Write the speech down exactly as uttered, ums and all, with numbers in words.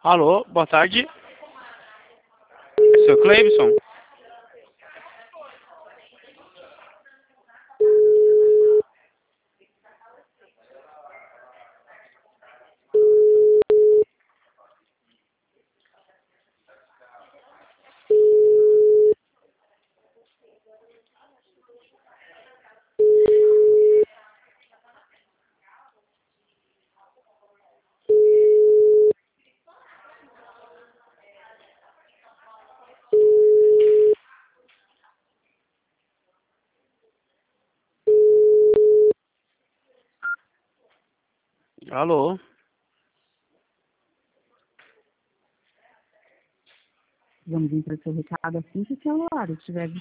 Alô, boa tarde. Seu Cleibson? Alô? Vamos vir para o seu recado assim que o celular estiver